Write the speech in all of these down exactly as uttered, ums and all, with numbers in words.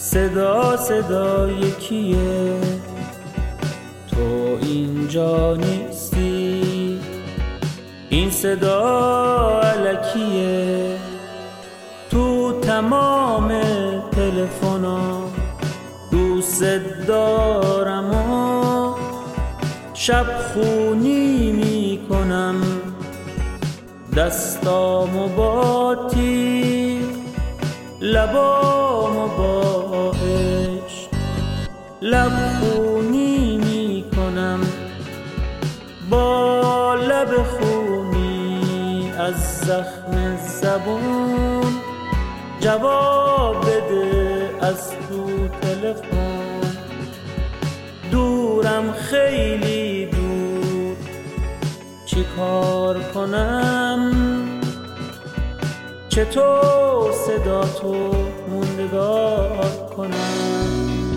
صدا صدا یکیه، تو اینجا نیستی، این صدا الکیه. تو تمام تلفنا دوست دارم و شب خونی میکنم، دستامو با تیر، لبامو با عشق لب خونی میکنم، با لب خونی از زخم زبون جواب بده از تو تلفن. دورم خیلی دور، چی کار کنم؟ چطور صدا تو موندگار کنم؟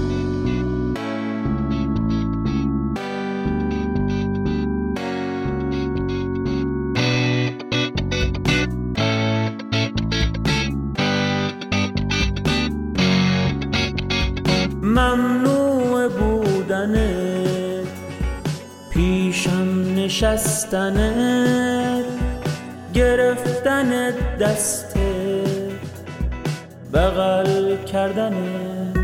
ممنوع بودنت، پیشم نشستنت، گرفتنت دست بغل کردنت.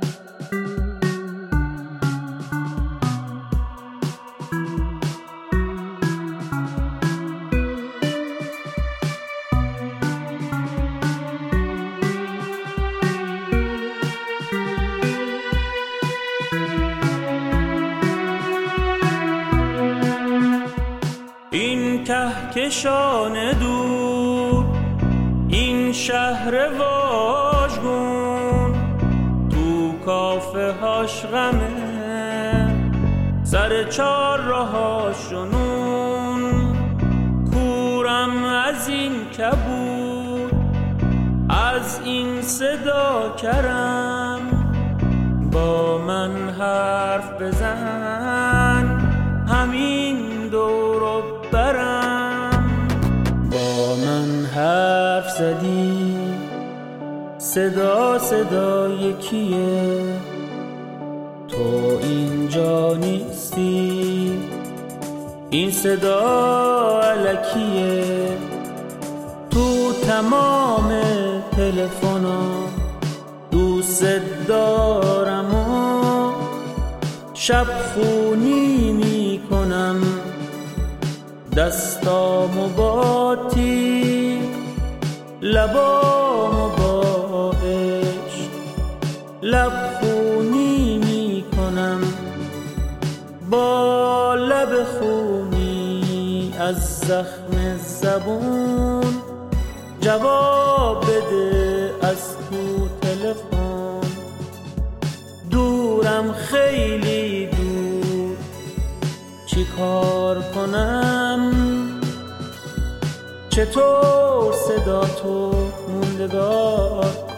این کهکشان دور، این شهر واژگون، تو کافه هاش غمه، سر چار راه شنون. کورم از این کبود، از این صدا کرم، با من حرف بزن، همین دورو برم. با من حرف زدی، صدا صدا یکیه، تو اینجا نیستی، این صدا الکیه. تو تمام تلفنا دوست دارم و شب خونی میکنم، دستامو با تیر، لبامو با عشق لب خونی میکنم، با لب خونی از زخم زبون جواب بده از تو تلفن. دورم خیلی دور، چی کار کنم؟ چطور صدا تو موندگار